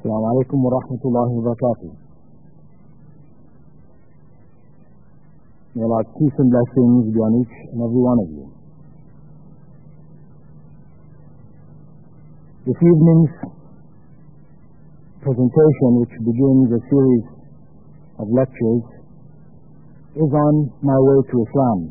Assalamu alaikum wa rahmatullahi wa barakatuh. May Allah's peace and blessings be on each and every one of you. This evening's presentation, which begins a series of lectures, is on my way to Islam.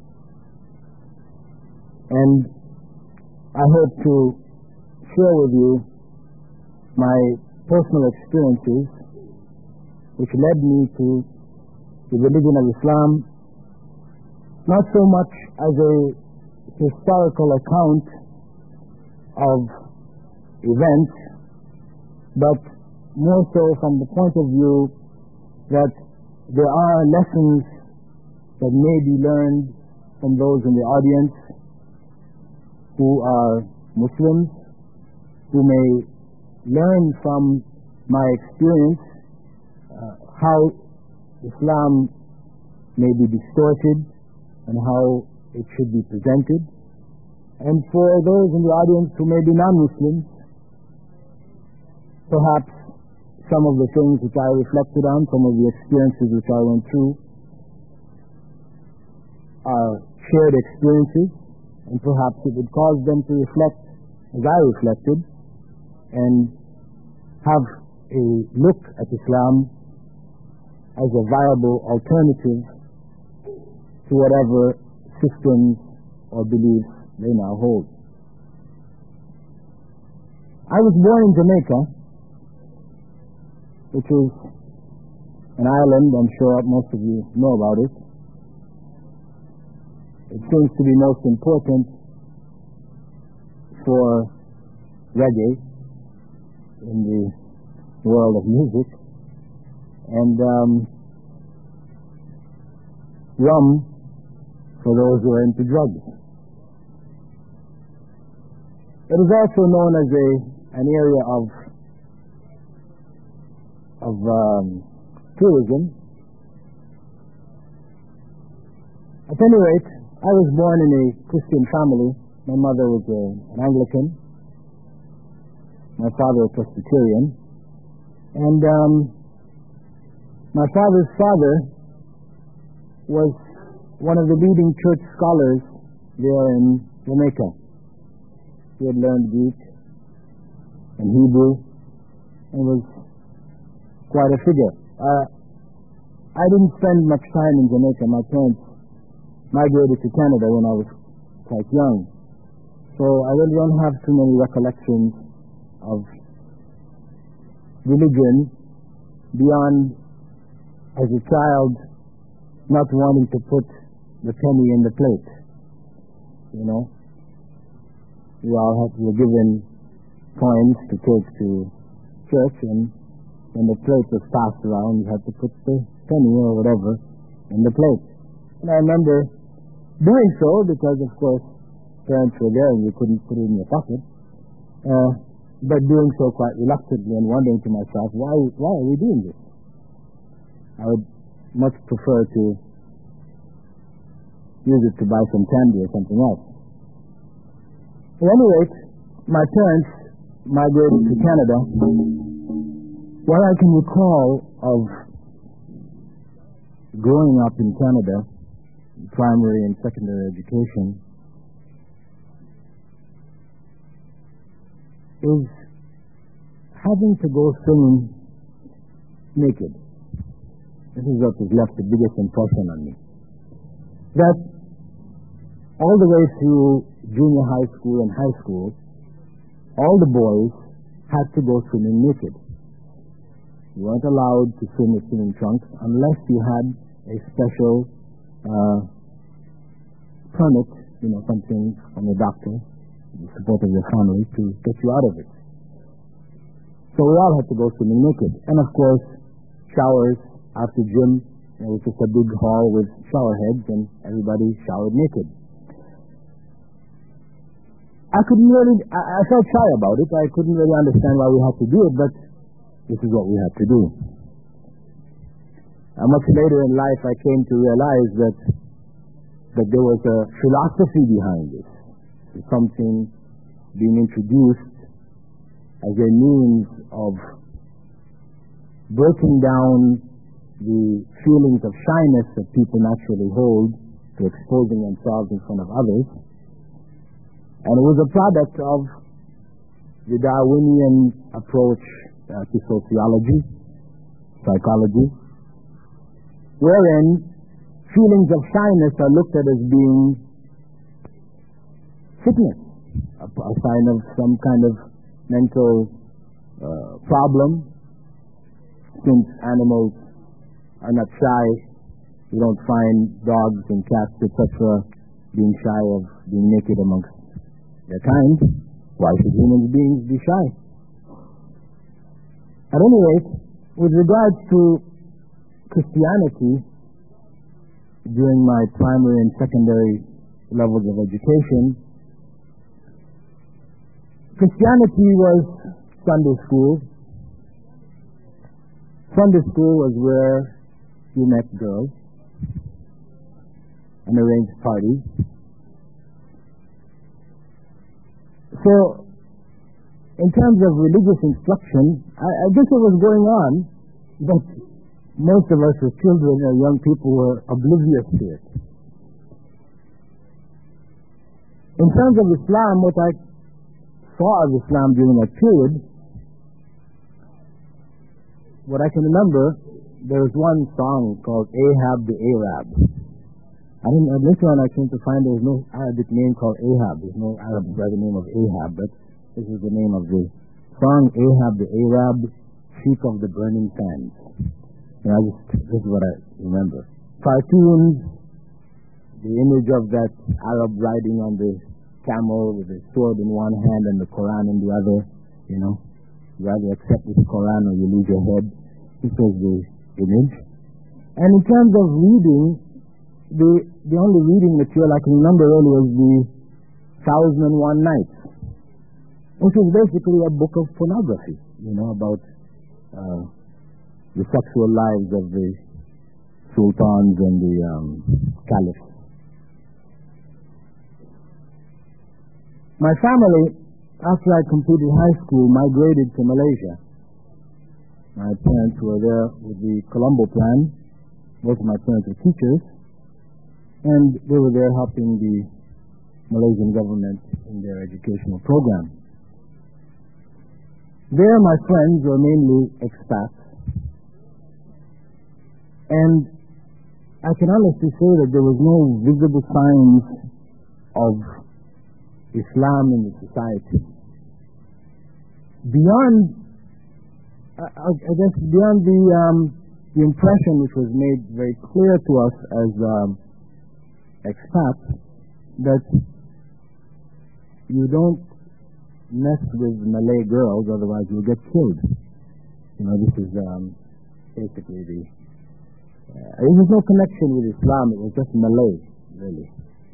And I hope to share with you my personal experiences which led me to the religion of Islam, not so much as a historical account of events, but more so from the point of view that there are lessons that may be learned from those in the audience who are Muslims, who may learn from my experience how Islam may be distorted and how it should be presented. And for those in the audience who may be non-Muslims, perhaps some of the things which I reflected on, some of the experiences which I went through are shared experiences, and perhaps it would cause them to reflect as I reflected and have a look at Islam as a viable alternative to whatever systems or beliefs they now hold. I was born in Jamaica, which is an island. I'm sure most of you know about it. It seems to be most important for reggae in the world of music, and rum for those who are into drugs. It is also known as an area of tourism. At any rate, I was born in a Christian family. My mother was an Anglican. My father a Presbyterian. And my father's father was one of the leading church scholars there in Jamaica. He had learned Greek and Hebrew and was quite a figure. I didn't spend much time in Jamaica. My parents migrated to Canada when I was quite young, so I really don't have too many recollections of religion beyond, as a child, not wanting to put the penny in the plate. You know, we were given coins to take to church, and when the plate was passed around, you had to put the penny or whatever in the plate. And I remember doing so because, of course, parents were there and you couldn't put it in your pocket. But doing so quite reluctantly and wondering to myself, why are we doing this? I would much prefer to use it to buy some candy or something else. At any rate, my parents migrated to Canada. What I can recall of growing up in Canada, primary and secondary education, is having to go swimming naked. This is what has left the biggest impression on me. That all the way through junior high school and high school, all the boys had to go swimming naked. You weren't allowed to swim with swimming trunks unless you had a special permit, something from a doctor, the support of your family, to get you out of it. So we all had to go swimming naked. And of course, showers after gym. It was just a big hall with shower heads and everybody showered naked. I felt shy about it. I couldn't really understand why we had to do it, but this is what we had to do. Much later in life, I came to realize that there was a philosophy behind this. Something being introduced as a means of breaking down the feelings of shyness that people naturally hold to exposing themselves in front of others. And it was a product of the Darwinian approach to sociology, psychology, wherein feelings of shyness are looked at as being sickness, a sign of some kind of mental problem. Since animals are not shy, you don't find dogs and cats, etc., being shy of being naked amongst their kind. Why should human beings be shy? At any rate, with regards to Christianity, during my primary and secondary levels of education, Christianity was Sunday school. Sunday school was where you met girls and arranged parties. So, in terms of religious instruction, I guess it was going on, but most of us as children or young people were oblivious to it. In terms of Islam, what I saw of Islam during that period, what I can remember, there was one song called Ahab the Arab. Later on I came to find there was no Arabic name called Ahab. There's no Arab by the name of Ahab, but this is the name of the song, Ahab the Arab, Sheik of the Burning Sands. This is what I remember. Cartoons, the image of that Arab riding on the camel with a sword in one hand and the Quran in the other, You either accept this Quran or you lose your head. This was the image. And in terms of reading, the only reading material I can remember really was the 1001 Nights, which is basically a book of pornography, about the sexual lives of the sultans and the caliphs. My family, after I completed high school, migrated to Malaysia. My parents were there with the Colombo Plan. Both of my parents were teachers, and they were there helping the Malaysian government in their educational program. There, my friends were mainly expats, and I can honestly say that there was no visible signs of Islam in the society. Beyond the impression which was made very clear to us as expats, that you don't mess with Malay girls, otherwise you'll get killed. This is basically there was no connection with Islam, it was just Malay, really.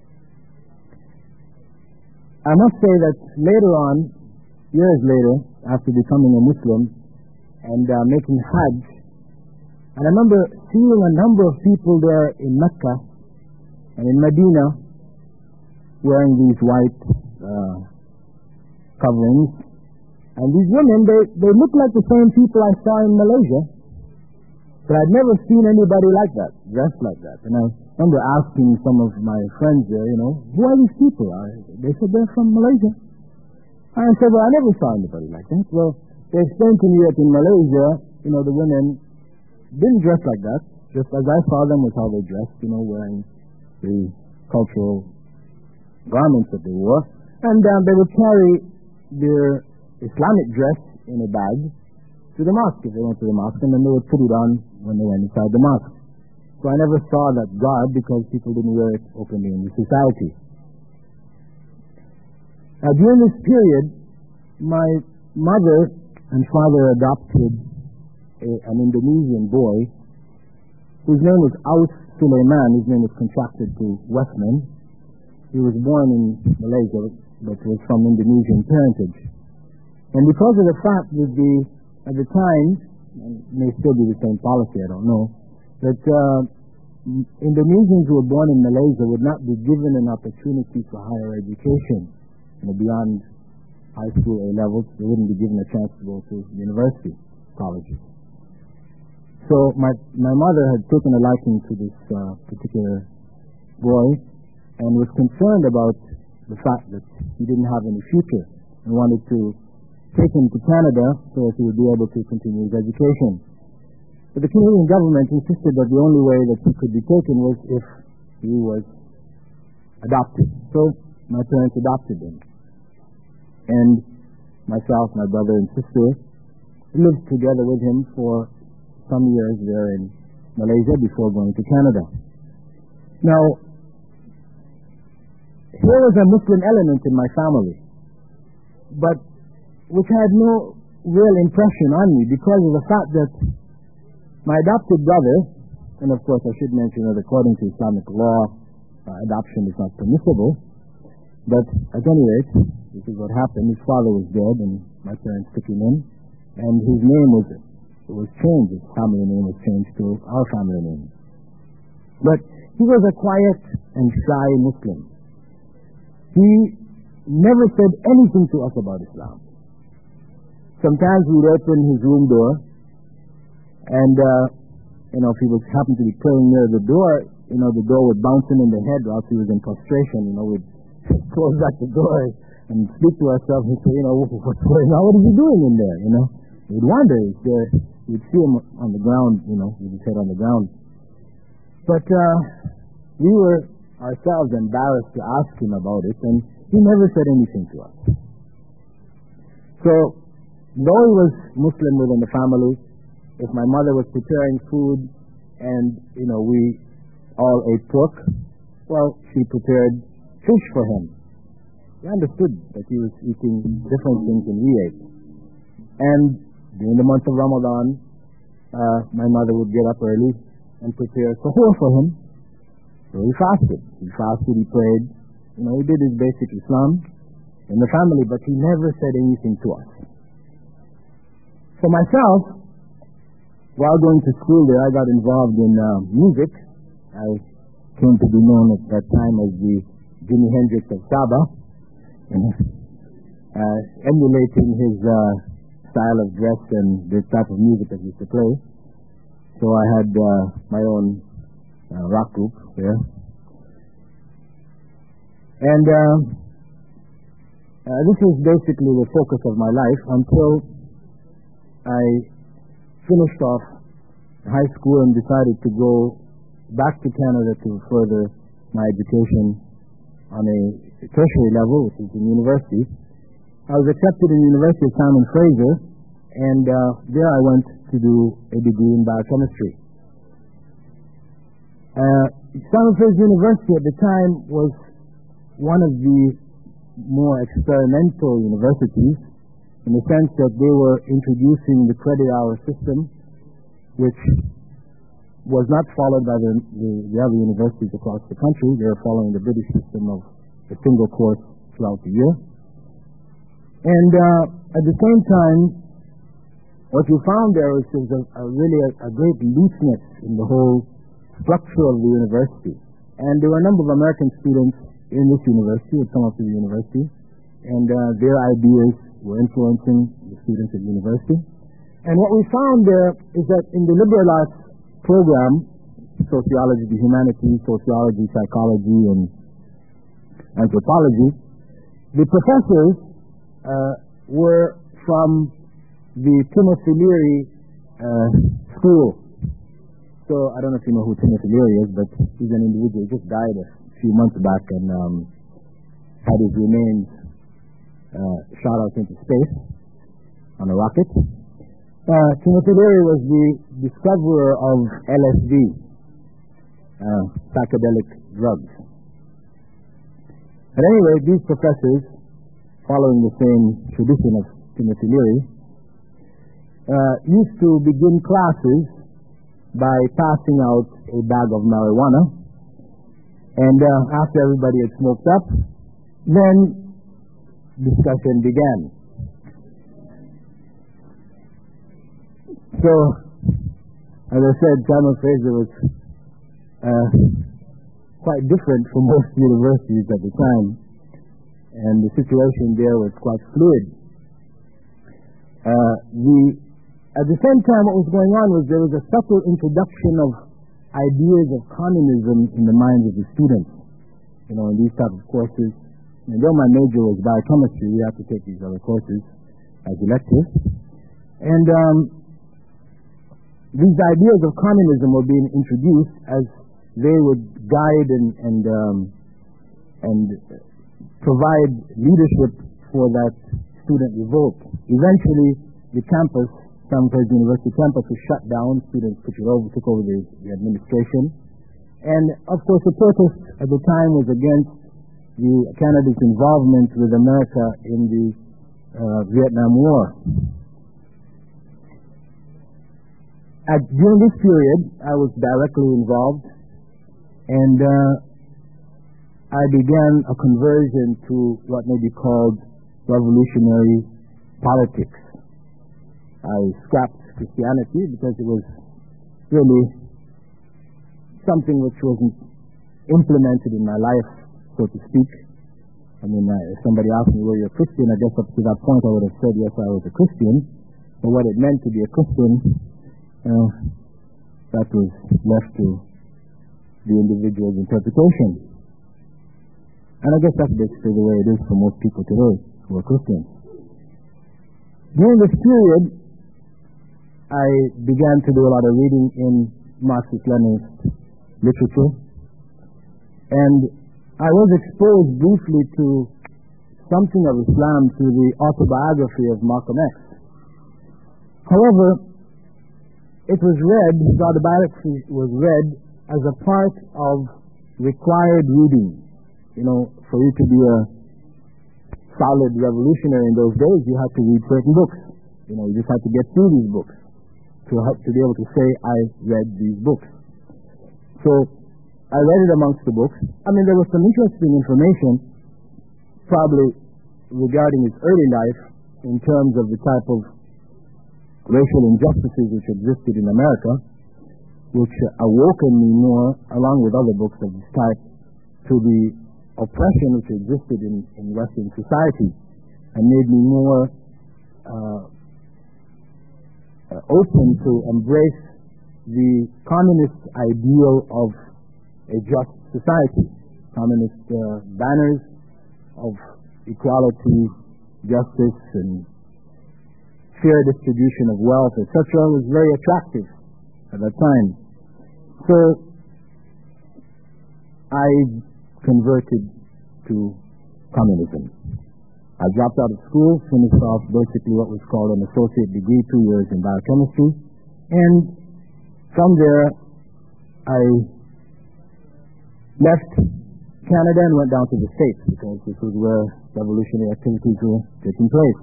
I must say that later on, years later, after becoming a Muslim and making Hajj, and I remember seeing a number of people there in Mecca and in Medina wearing these white coverings, and these women, they looked like the same people I saw in Malaysia, but I'd never seen anybody like that, dressed like that. And I remember asking some of my friends there, who are these people? They said they're from Malaysia. I said, well, I never saw anybody like that. Well, they explained to me that in Malaysia, the women didn't dress like that. Just as I saw them was how they dressed, wearing the cultural garments that they wore. And they would carry their Islamic dress in a bag to the mosque if they went to the mosque, and then they would put it on when they went inside the mosque. So I never saw that garb because people didn't wear it openly in the society. Now, during this period, my mother and father adopted an Indonesian boy whose name was Aus Sulaiman. His name was contracted to Westman. He was born in Malaysia, but was from Indonesian parentage. And because of the fact that at the time, and it may still be the same policy, I don't know, that Indonesians who were born in Malaysia would not be given an opportunity for higher education, beyond high school A levels. They wouldn't be given a chance to go to university, colleges. So my mother had taken a liking to this particular boy and was concerned about the fact that he didn't have any future and wanted to take him to Canada so that he would be able to continue his education. But the Canadian government insisted that the only way that he could be taken was if he was adopted. So my parents adopted him. And myself, my brother and sister lived together with him for some years there in Malaysia before going to Canada. Now, here was a Muslim element in my family, but which had no real impression on me because of the fact that my adopted brother, and of course I should mention that according to Islamic law, adoption is not permissible, but at any rate, this is what happened. His father was dead and my parents took him in, and his name was changed. His family name was changed to our family name. But he was a quiet and shy Muslim. He never said anything to us about Islam. Sometimes we'd open his room door, and if he was happened to be praying near the door, the door would bounce him in the head, or else he was in prostration. We'd close back the door and speak to ourselves and say, what's going on? What is he doing in there? We'd wonder. We'd see him on the ground, with his head on the ground. But we were ourselves embarrassed to ask him about it, and he never said anything to us. So, though he was Muslim within the family, if my mother was preparing food and, we all ate pork, well, she prepared fish for him. We understood that he was eating different things than we ate. And during the month of Ramadan, my mother would get up early and prepare suhoor for him. So he fasted. He prayed. He did his basic Islam in the family, but he never said anything to us. For myself, while going to school there, I got involved in music. I came to be known at that time as the Jimi Hendrix of Sabah, emulating his style of dress and the type of music that he used to play. So I had my own rock group there. And this was basically the focus of my life until I finished off high school and decided to go back to Canada to further my education on a tertiary level, which is in university. I was accepted in the University of Simon Fraser, and there I went to do a degree in biochemistry. Simon Fraser University at the time was one of the more experimental universities in the sense that they were introducing the credit hour system, which was not followed by the other universities across the country. They were following the British system of a single course throughout the year. And at the same time, what we found there was really a great looseness in the whole structure of the university. And there were a number of American students in this university, had come up to the university, and their ideas were influencing the students at the university. And what we found there is that in the liberal arts program, sociology, the humanities, sociology, psychology, and anthropology, the professors were from the Timothy Leary school. So I don't know if you know who Timothy Leary is, but he's an individual. He just died a few months back and had his remains shot out into space on a rocket. Timothy Leary was the discoverer of LSD, psychedelic drugs. At any rate, these professors, following the same tradition of Timothy Leary, used to begin classes by passing out a bag of marijuana, and after everybody had smoked up, then discussion began. So, as I said, Simon Fraser was quite different from most universities at the time, and the situation there was quite fluid. The At the same time, what was going on was there was a subtle introduction of ideas of communism in the minds of the students. In these type of courses. And though my major was biochemistry, we had to take these other courses as electives. And these ideas of communism were being introduced as they would guide and provide leadership for that student revolt. Eventually, the campus, San Jose University campus, was shut down. Students took over the administration. And, of course, the protest at the time was against Canada's involvement with America in the Vietnam War. During this period, I was directly involved, and I began a conversion to what may be called revolutionary politics. I scrapped Christianity because it was really something which wasn't implemented in my life, so to speak. I mean, if somebody asked me, were you a Christian? I guess up to that point I would have said, yes, I was a Christian. But what it meant to be a Christian, that was left to the individual's interpretation. And I guess that's basically the way it is for most people today who are Christians. During this period, I began to do a lot of reading in Marxist-Leninist literature, and I was exposed briefly to something of Islam through the autobiography of Malcolm X. However, it was read, his autobiography was read as a part of required reading. For you to be a solid revolutionary in those days, you had to read certain books. You just had to get through these books to be able to say, I read these books. So I read it amongst the books. I mean, there was some interesting information, probably regarding his early life, in terms of the type of racial injustices which existed in America, which awoken me more, along with other books of this type, to the oppression which existed in Western society, and made me more open to embrace the communist ideal of a just society. Communist banners of equality, justice, and fair distribution of wealth, etc., was very attractive at that time. So I converted to communism. I dropped out of school, finished off basically what was called an associate degree, 2 years in biochemistry, and from there I left Canada and went down to the States, because this was where revolutionary activities were taking place.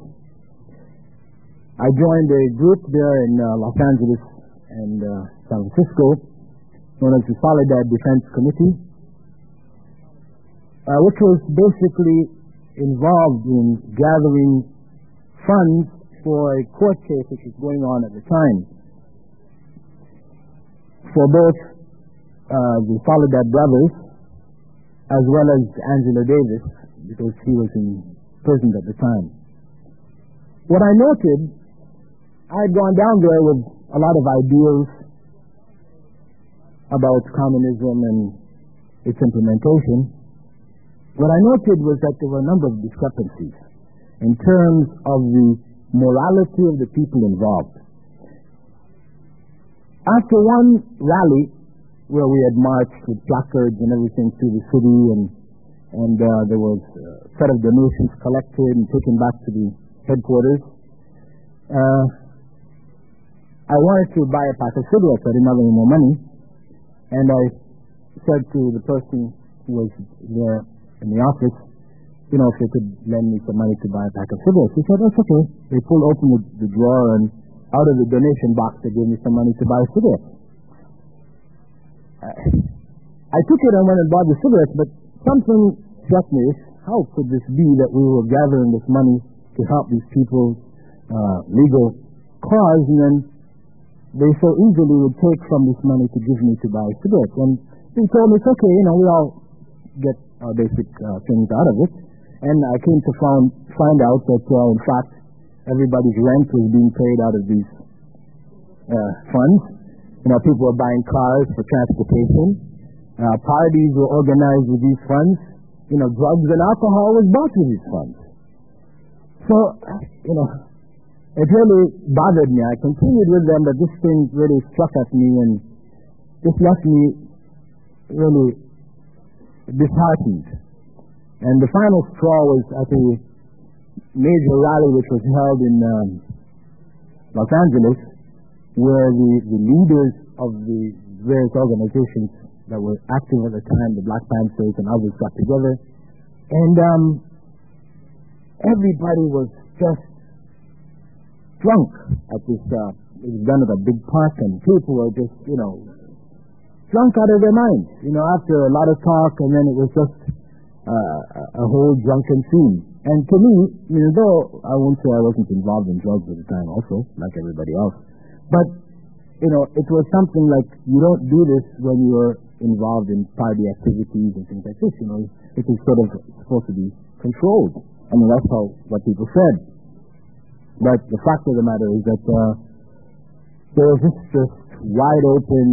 I joined a group there in Los Angeles and San Francisco known as the Soledad Defense Committee, which was basically involved in gathering funds for a court case which was going on at the time for both the Soledad brothers as well as Angela Davis, because he was in prison at the time. What I noted, I had gone down there with a lot of ideals about communism and its implementation. What I noted was that there were a number of discrepancies in terms of the morality of the people involved. After one rally where we had marched with placards and everything through the city, and there was a set of donations collected and taken back to the headquarters, I wanted to buy a pack of cigarettes. I didn't have any more money, and I said to the person who was there in the office, if they could lend me some money to buy a pack of cigarettes. He said, that's okay. They pulled open the drawer, and out of the donation box they gave me some money to buy cigarettes. I took it and went and bought the cigarettes, but something struck me. How could this be that we were gathering this money to help these people's legal cause, and then they so easily would take from this money to give me to buy cigarettes? And he told me, it's okay, we all get our basic things out of it. And I came to find out that, in fact, everybody's rent was being paid out of these funds. People were buying cars for transportation. Parties were organized with these funds. Drugs and alcohol was bought with these funds. So, it really bothered me. I continued with them, but this thing really struck at me and just left me really disheartened. And the final straw was at a major rally which was held in Los Angeles, where the leaders of the various organizations that were active at the time, the Black Panthers and others, got together, and everybody was just drunk at this. It was done at a big park, and people were just, drunk out of their minds. After a lot of talk, and then it was just a whole drunken scene. And to me, though I won't say I wasn't involved in drugs at the time, also like everybody else, but it was something like, you don't do this when you're involved in party activities and things like this. It is sort of supposed to be controlled. That's what people said. But the fact of the matter is that there was just wide open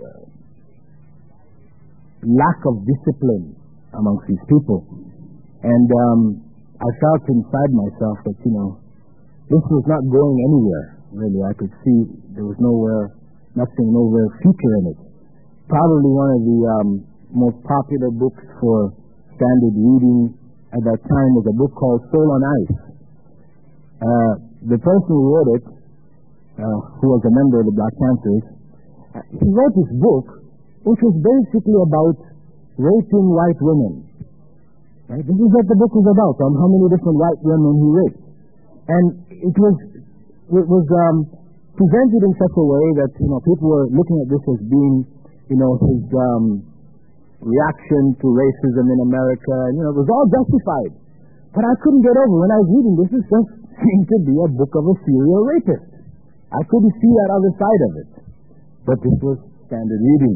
lack of discipline amongst these people. And I felt inside myself that, this was not going anywhere, really. I could see there was nowhere future in it. Probably one of the most popular books for standard reading at that time was a book called Soul on Ice. The person who wrote it, who was a member of the Black Panthers, he wrote this book, which was basically about raping white women. Right? This is what the book was about, on how many different white women he raped. And it was presented in such a way that, people were looking at this as being, his reaction to racism in America, and, it was all justified. But I couldn't get over, when I was reading this, it just seemed to be a book of a serial rapist. I couldn't see that other side of it. But this was standard reading.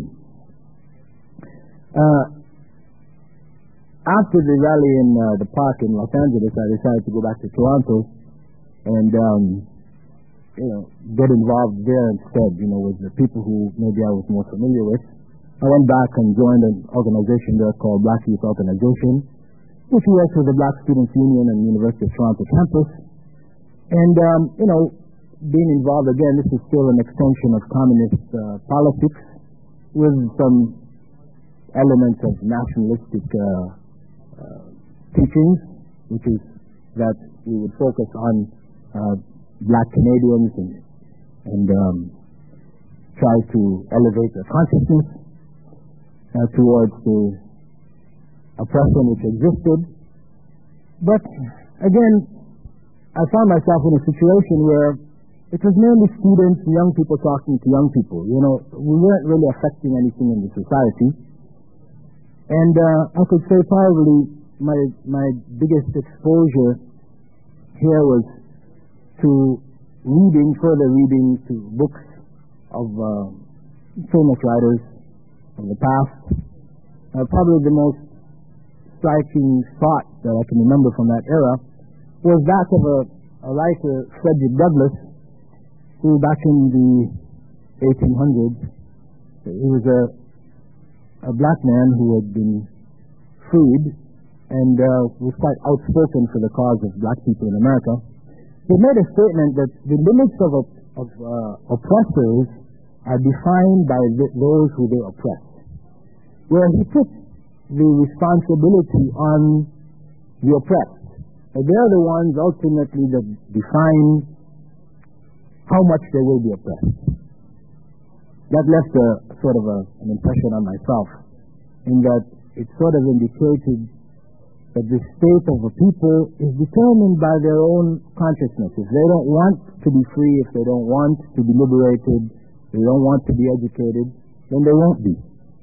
After the rally in the park in Los Angeles, I decided to go back to Toronto and, get involved there instead, with the people who maybe I was more familiar with. I went back and joined an organization there called Black Youth Organization, which works with the Black Students Union and University of Toronto campus. And, being involved again, this is still an extension of communist politics with some elements of nationalistic teachings, which is that we would focus on Black Canadians and try to elevate their consciousness towards the oppression which existed. But again, I found myself in a situation where it was mainly students, young people talking to young people. We weren't really affecting anything in the society. And I could say probably my biggest exposure here was to further reading to books of famous writers of the past. Probably the most striking thought that I can remember from that era was that of a writer, Frederick Douglass, who back in the 1800s, he was a black man who had been freed and was quite outspoken for the cause of black people in America. He made a statement that the limits of oppressors are defined by those who they oppress, where he put the responsibility on the oppressed. They're the ones ultimately that define how much they will be oppressed. That left an impression on myself, in that it sort of indicated that the state of a people is determined by their own consciousness. If they don't want to be free, if they don't want to be liberated, they don't want to be educated, then they won't be.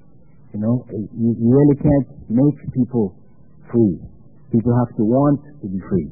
You really can't make people free. People have to want to be free.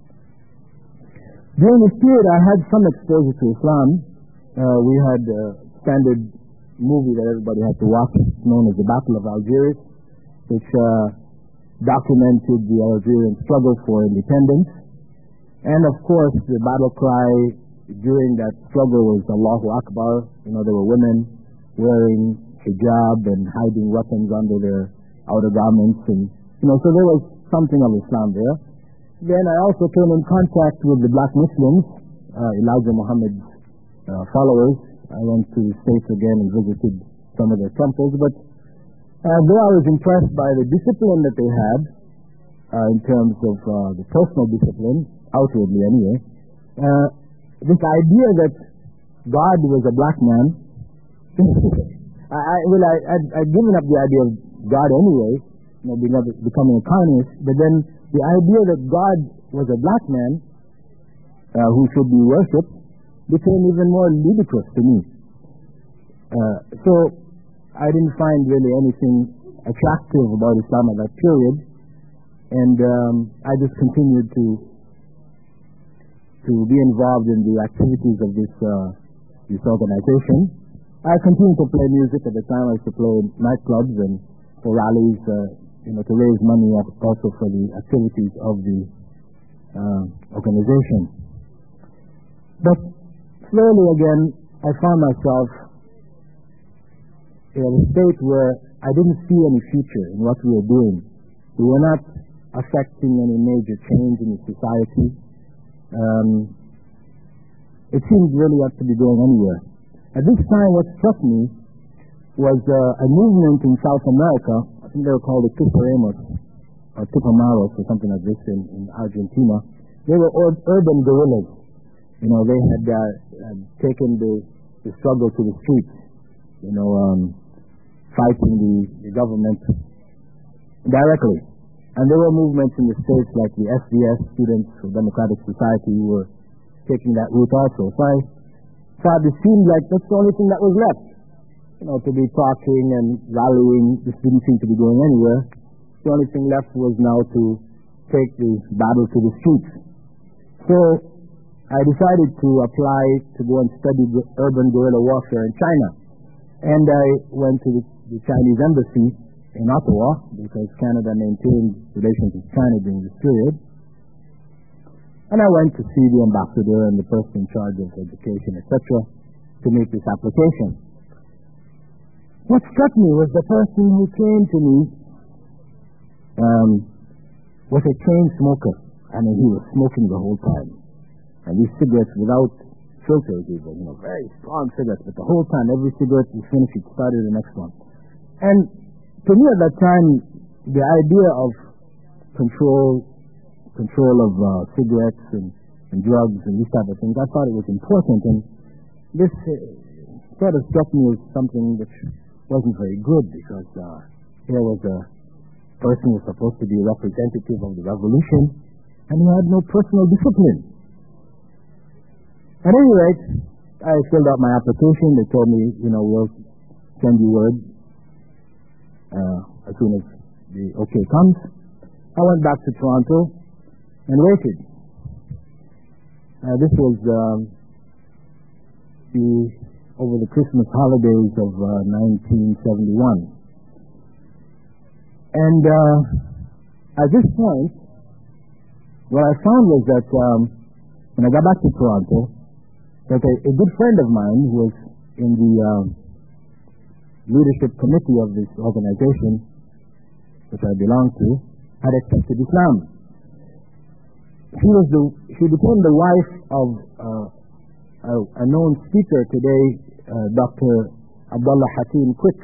During this period, I had some exposure to Islam. We had a standard movie that everybody had to watch, known as The Battle of Algiers, which documented the Algerian struggle for independence. And of course, the battle cry during that struggle was Allahu Akbar. There were women wearing hijab and hiding weapons under their outer garments, and so there was something of Islam there. Then I also came in contact with the black Muslims, Elijah Muhammad's followers. I went to the States again and visited some of their temples, but though I was impressed by the discipline that they had, in terms of the personal discipline, outwardly anyway, this idea that God was a black man, I'd given up the idea of God anyway, becoming a communist, but then the idea that God was a black man who should be worshipped became even more ludicrous to me. So I didn't find really anything attractive about Islam at that period, and I just continued to be involved in the activities of this organization. I continued to play music. At the time I used to play in nightclubs and for rallies, to raise money also for the activities of the organization. But slowly again, I found myself in a state where I didn't see any future in what we were doing. We were not affecting any major change in the society. It seemed really not to be going anywhere. At this time, what struck me was a movement in South America. I think they were called the Tupamaros or something like this in Argentina. They were urban guerrillas. They had taken the struggle to the streets, fighting the government directly. And there were movements in the States like the SDS, Students for Democratic Society, who were taking that route also. So I thought it seemed like that's the only thing that was left, to be talking and rallying. This didn't seem to be going anywhere. The only thing left was now to take the battle to the streets. So I decided to apply to go and study urban guerrilla warfare in China. And I went to the Chinese embassy in Ottawa, because Canada maintained relations with China during this period. And I went to see the ambassador and the person in charge of education, etc., to make this application. What struck me was the person who came to me was a chain smoker. He was smoking the whole time. And these cigarettes without filters even, very strong cigarettes, but the whole time, every cigarette you finish, it started the next one. And to me at that time, the idea of control of cigarettes and drugs and these type of things, I thought it was important. And this sort of struck me as something which wasn't very good, because here was a person who was supposed to be a representative of the revolution, and he had no personal discipline. At any rate, I filled out my application. They told me, we'll send you word as soon as the okay comes. I went back to Toronto and waited. This was over the Christmas holidays of 1971. And at this point, what I found was that when I got back to Toronto, that a good friend of mine who was in the leadership committee of this organization, which I belong to, had accepted Islam. She became the wife of a known speaker today, Dr. Abdullah Hakim Quick,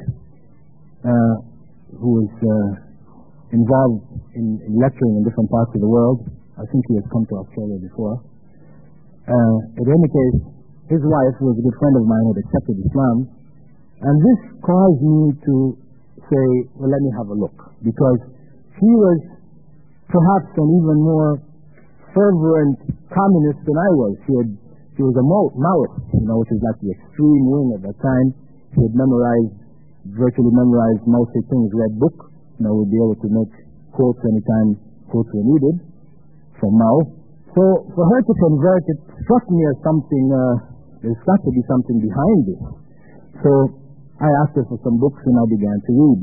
who is involved in lecturing in different parts of the world. I think he has come to Australia before. In any case, his wife, who was a good friend of mine, had accepted Islam, and this caused me to say, well, let me have a look, because she was perhaps an even more fervent communist than I was. She was a Maoist, which is like the extreme wing at that time. She had virtually memorized Mao Zedong's Red Book. Would be able to make quotes anytime quotes were needed from Mao. So for her to convert, it struck me as something, there's got to be something behind this. So I asked her for some books and I began to read.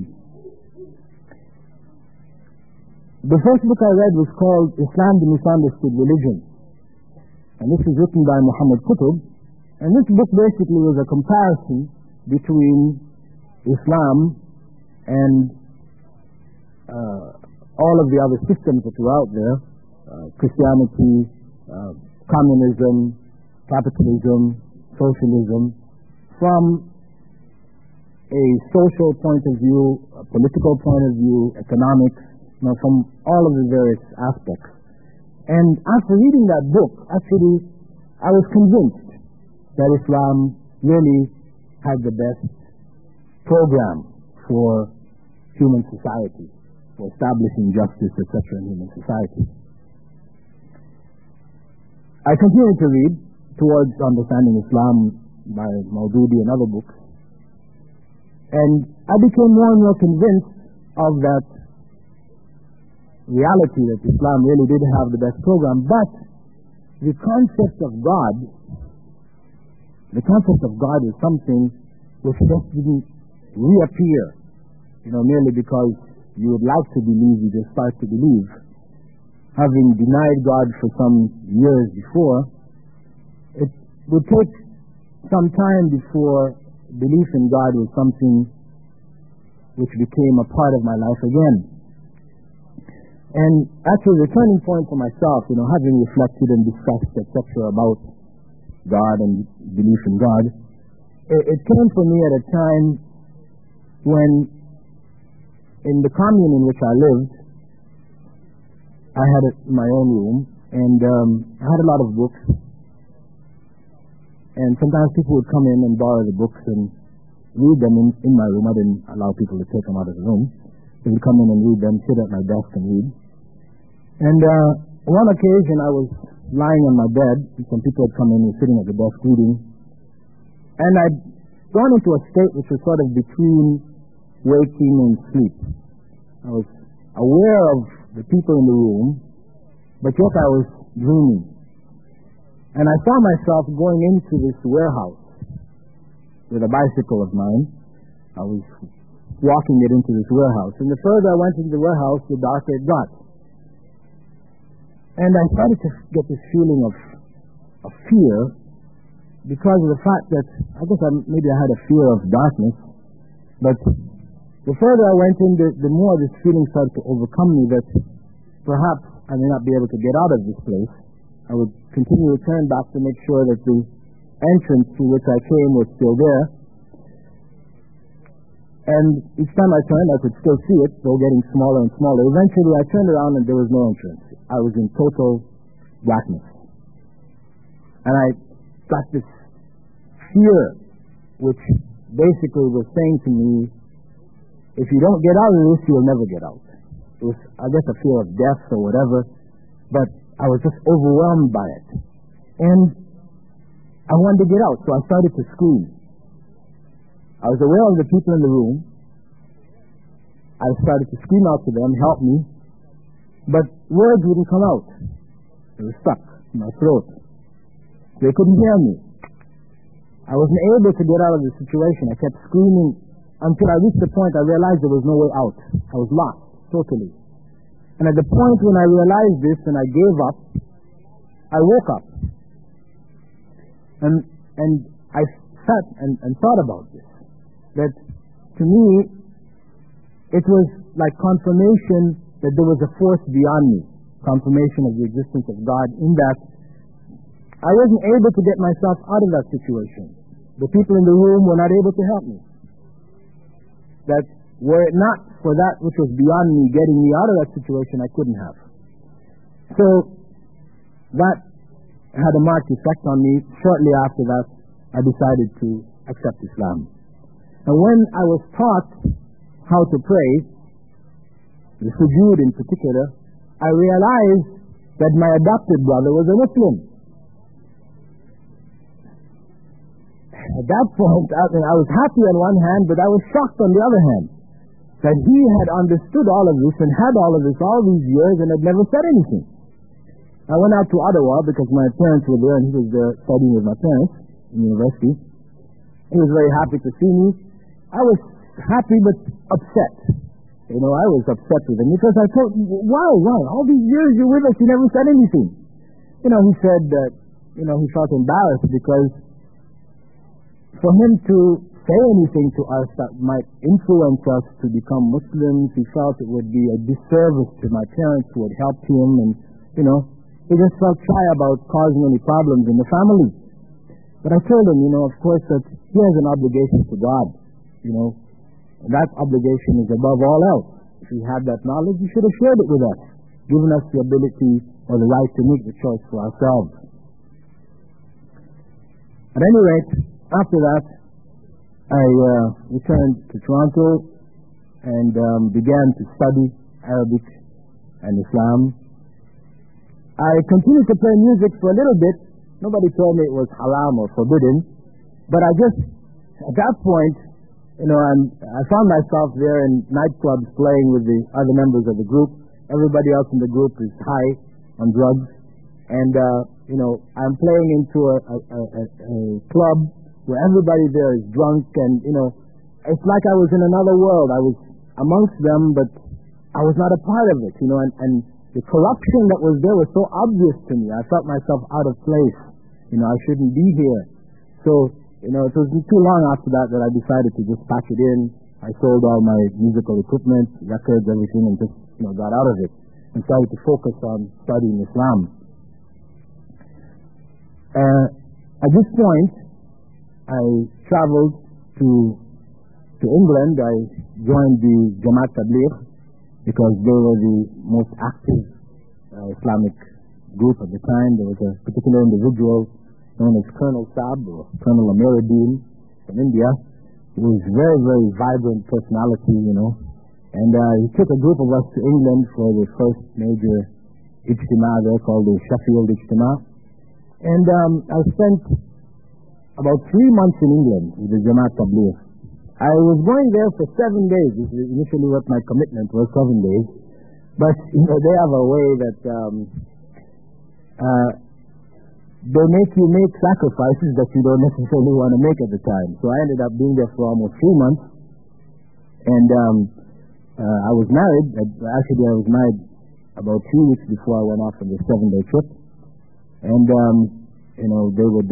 The first book I read was called Islam, the Misunderstood Religion. and this is written by Muhammad Qutb, and this book basically was a comparison between Islam and all of the other systems that were out there, Christianity, communism, capitalism, socialism, from a social point of view, a political point of view, economics, from all of the various aspects. And after reading that book, actually, I was convinced that Islam really had the best program for human society, for establishing justice, etc. in human society. I continued to read towards understanding Islam by Maududi and other books, and I became more and more convinced of that reality that Islam really did have the best program, but the concept of God is something which just didn't reappear, merely because you would like to believe, you just start to believe. Having denied God for some years before, it would take some time before belief in God was something which became a part of my life again. And actually the turning point for myself, having reflected and discussed, etc. about God and belief in God, it came for me at a time when in the commune in which I lived, I had my own room, and I had a lot of books. And sometimes people would come in and borrow the books and read them in my room. I didn't allow people to take them out of the room. They would come in and read them, sit at my desk and read. And one occasion I was lying on my bed, and some people had come in and were sitting at the desk reading. And I'd gone into a state which was sort of between waking and sleep. I was aware of the people in the room, but yet I was dreaming. And I saw myself going into this warehouse with a bicycle of mine. I was walking it into this warehouse. And the further I went into the warehouse, the darker it got. And I started to get this feeling of fear because of the fact that maybe I had a fear of darkness. But the further I went in, the more this feeling started to overcome me that perhaps I may not be able to get out of this place. I would continue to turn back to make sure that the entrance through which I came was still there. And each time I turned, I could still see it, though getting smaller and smaller. Eventually, I turned around and there was no entrance. I was in total blackness. And I got this fear, which basically was saying to me, if you don't get out of this, you'll never get out. It was, I guess, a fear of death or whatever, but I was just overwhelmed by it. And I wanted to get out, so I started to scream. I was aware of the people in the room. I started to scream out to them, help me, but words wouldn't come out. They were stuck in my throat. They couldn't hear me. I wasn't able to get out of the situation. I kept screaming until I reached the point I realized there was no way out. I was lost, totally. And at the point when I realized this and I gave up, I woke up. And I sat and thought about this. That to me, it was like confirmation that there was a force beyond me. Confirmation of the existence of God, in that I wasn't able to get myself out of that situation. The people in the room were not able to help me. That were it not for that which was beyond me getting me out of that situation, I couldn't have. So that had a marked effect on me. Shortly after that, I decided to accept Islam. And when I was taught how to pray, the sujood in particular, I realized that my adopted brother was a Muslim. At that point, I was happy on one hand, but I was shocked on the other hand. That he had understood all of this and had all of this all these years and had never said anything. I went out to Ottawa because my parents were there and he was there studying with my parents in university. He was very happy to see me. I was happy but upset. I was upset with him because I thought, why? All these years you're with us, you never said anything. He said that he felt embarrassed because for him to say anything to us that might influence us to become Muslims, he felt it would be a disservice to my parents who had helped him, and he just felt shy about causing any problems in the family. But I told him, of course, that he has an obligation to God, and that obligation is above all else. If he had that knowledge, he should have shared it with us, given us the ability or the right to make the choice for ourselves. At any rate, after that, I returned to Toronto and began to study Arabic and Islam. I continued to play music for a little bit. Nobody told me it was haram or forbidden, but I just, at that point, I found myself there in nightclubs playing with the other members of the group. Everybody else in the group is high on drugs, and I'm playing into a club where everybody there is drunk, and it's like I was in another world. I was amongst them, but I was not a part of it, and the corruption that was there was so obvious to me. I felt myself out of place. I shouldn't be here. So, it wasn't too long after that I decided to just pack it in. I sold all my musical equipment, records, everything, and just, got out of it and started to focus on studying Islam. At this point, I traveled to England. I joined the Jamaat Tabligh because they were the most active Islamic group at the time. There was a particular individual known as Colonel Saab, or Colonel Amiruddin from India, who was a very, very vibrant personality, and he took a group of us to England for the first major Ijtima there called the Sheffield Ijtima. And I spent about 3 months in England with the Jamaat Tabligh. I was going there for 7 days. This is initially what my commitment was, 7 days. But, they have a way that they make you make sacrifices that you don't necessarily want to make at the time. So I ended up being there for almost 3 months. And I was married. Actually, I was married about 2 weeks before I went off on the 7-day trip. And, they would,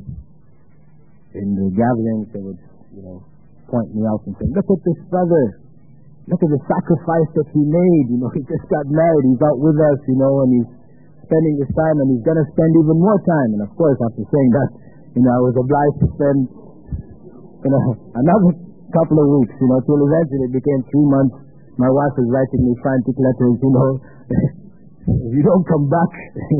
in the gatherings, they would, point me out and say, look at this brother. Look at the sacrifice that he made. He just got married. He's out with us, and he's spending his time, and he's going to spend even more time. And of course, after saying that, I was obliged to spend, another couple of weeks, till eventually it became 3 months. My wife was writing me frantic letters, if you don't come back.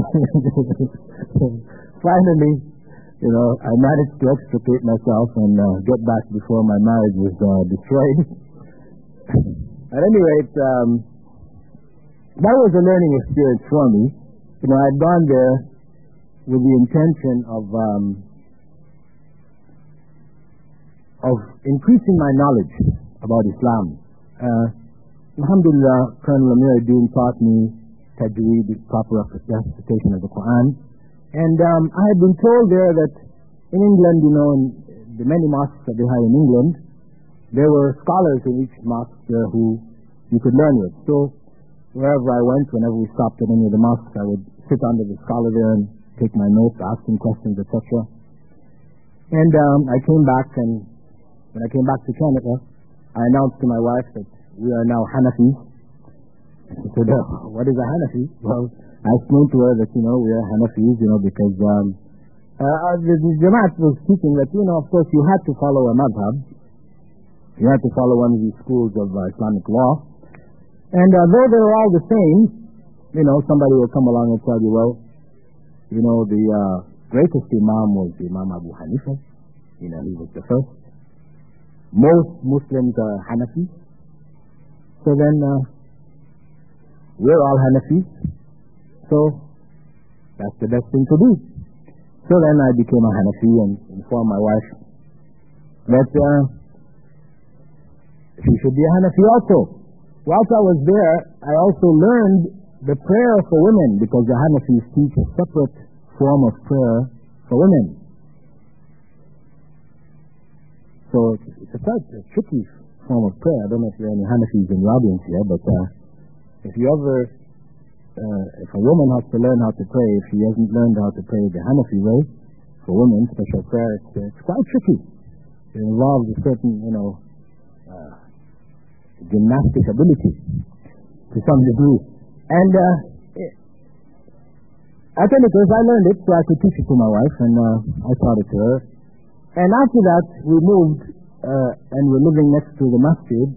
Finally, I managed to extricate myself and get back before my marriage was destroyed. At any rate, that was a learning experience for me. I had gone there with the intention of increasing my knowledge about Islam. Alhamdulillah, Colonel Amiruddin taught me tajweed, the proper recitation of the Quran. And I had been told there that in England, in the many mosques that they had in England, there were scholars in each mosque there who you could learn with. So wherever I went, whenever we stopped at any of the mosques, I would sit under the scholar there and take my notes, ask him questions, etc. And I came back, and when I came back to Canada, I announced to my wife that we are now Hanafis. She said, what is a Hanafi? Well, I explained to her that, we are Hanafis, because the Jamaat was teaching that, of course, you had to follow a madhab. You had to follow one of these schools of Islamic law. And though they were all the same, somebody will come along and tell you, well, the greatest Imam was Imam Abu Hanifa. He was the first. Most Muslims are Hanafi. So then, we're all Hanafis. So, that's the best thing to do. So then I became a Hanafi and informed my wife that she should be a Hanafi also. Whilst I was there, I also learned the prayer for women, because the Hanafis teach a separate form of prayer for women. So it's a quite a tricky form of prayer. I don't know if there are any Hanafis in the audience here, but if you ever if a woman has to learn how to pray, if she hasn't learned how to pray the Hanafi way, for women, special prayer, it's quite tricky. It involves a certain, gymnastic ability to some degree. And at any case, I learned it so I could teach it to my wife, and I taught it to her. And after that, we moved, and we're living next to the masjid.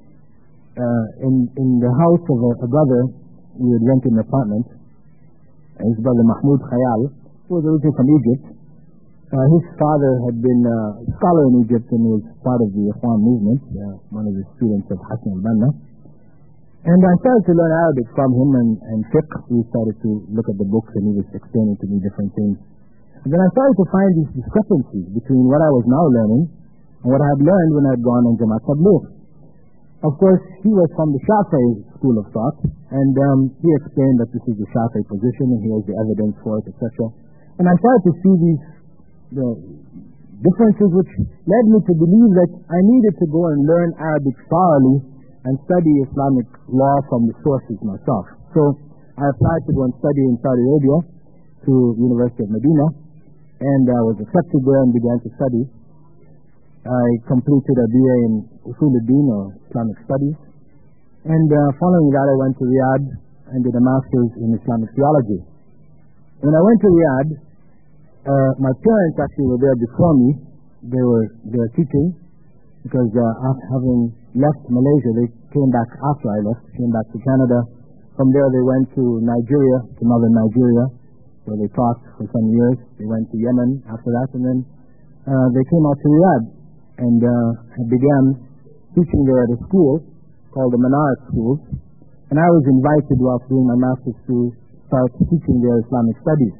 In the house of a brother, we had rented an apartment. And his brother Mahmoud Khayal, who was originally from Egypt. His father had been a scholar in Egypt and was part of the Ikhwan movement, one of the students of Hassan al-Banna. And I started to learn Arabic from him and fiqh. We started to look at the books and he was explaining to me different things. And then I started to find these discrepancies between what I was now learning and what I had learned when I had gone on Jamaat Tabligh. Of course, he was from the Shafi'i school of thought, and he explained that this is the Shafi'i position and here's the evidence for it, etc. And I started to see these differences which led me to believe that I needed to go and learn Arabic thoroughly and study Islamic law from the sources myself. So I applied to go and study in Saudi Arabia to University of Medina, and I was accepted there and began to study. I completed a BA in Usul al-Din or Islamic Studies, and following that I went to Riyadh and did a master's in Islamic theology. When I went to Riyadh, my parents actually were there before me. They were teaching because after having left Malaysia, they came back after I left, came back to Canada. From there they went to Nigeria, to northern Nigeria, where they taught for some years. They went to Yemen after that, and then they came out to Riyadh and began teaching there at a school called the Manarat School. And I was invited whilst doing my master's to start teaching their Islamic studies.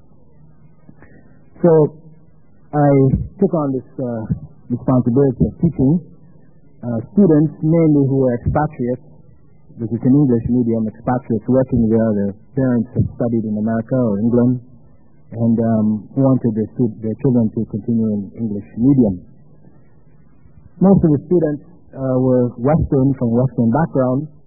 So I took on this responsibility of teaching students, mainly who were expatriates. This is an English medium, expatriates working there. Their parents had studied in America or England and wanted their children to continue in English medium. Most of the students were Western, from Western background,